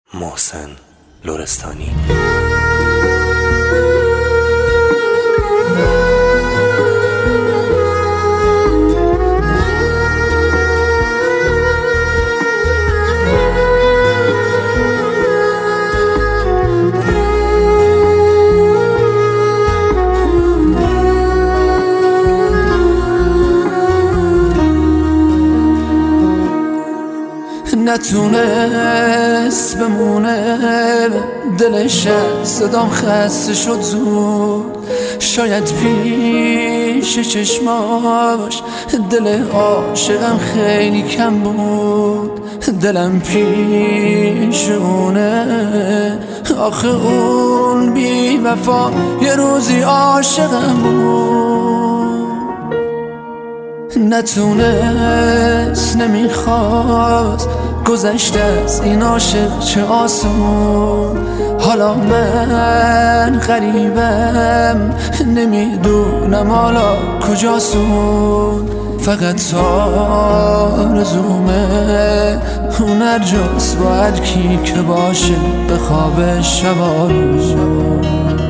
محسن لرستانی. نتونست بمونه دلش از صدام خسته شد زود، شاید پیش چشماش دل عاشقم خیلی کم بود. دلم پیش اونه، آخه اون بی وفا یه روزی عاشقم بود. نتونست نمیخواست گذشته از این عاشق چه آسون. حالا من غریبم نمیدونم حالا کجاسون. فقط آرزومه اون هر جاست با هر کی که باشه به خواب شبارون.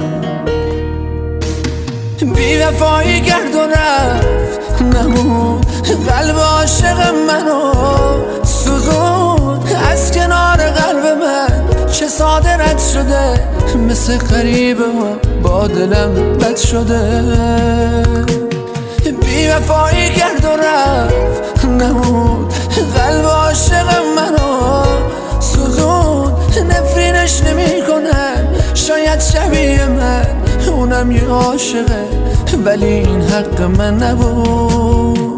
بی وفایی کرد و رفت نمون، قلب عاشق منو سوزون. از کنار قلب من چه ساده رد شده، مثل غریبه با دلم بد شده. بی وفایی کرد و رفت نمون، قلب عاشق منو سوزون. نفرینش نمی کنم شاید شبیه من، اونم یه عاشقه ولی این حق من نبود.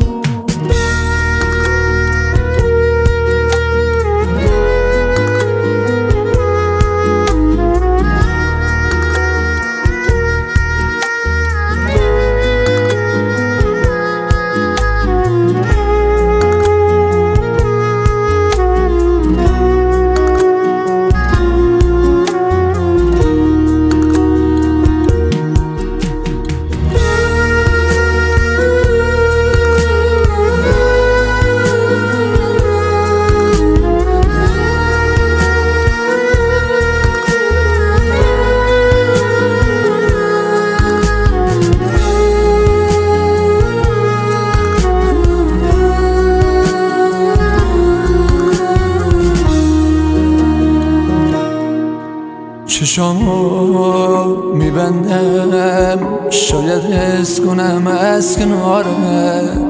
چشامو میبندم شاید حس کنم از کنارم،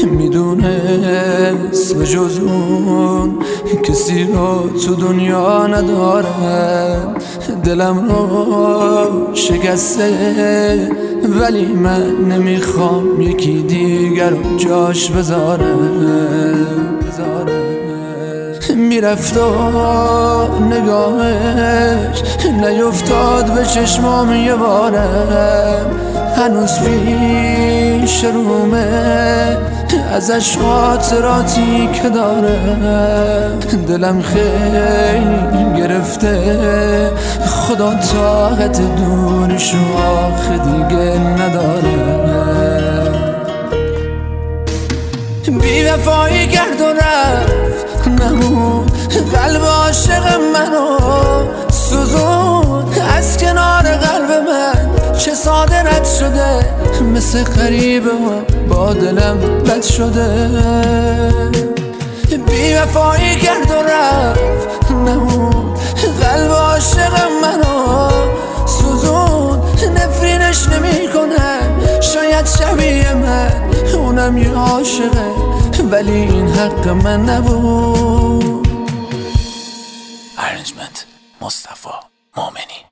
میدونست به جز اون کسی رو تو دنیا ندارم. دلم رو شکسته ولی من نمیخوام یکی دیگر رو جاش بذارم. میرفت و نگاهش نیفتاد به چشمام یه بارم. هنوز پیش رومه ازش خاطراتی که دارم. دلم خیلی گرفته، خدا طاقت دورش آخه دیگه ندارم. بی وفایی کرد و رفت نمون، قلب عاشق منو سوزون. از کنار قلب من چه ساده رد شده، مثل غریبه با دلم بد شده. بی وفایی کرد و رفت نمون، قلب عاشق منو سوزون. نفرینش نمی کنم شاید شبیه من، اونم یه عاشقه ولی این حق من نبود. ارنجمنت مصطفی مومنی.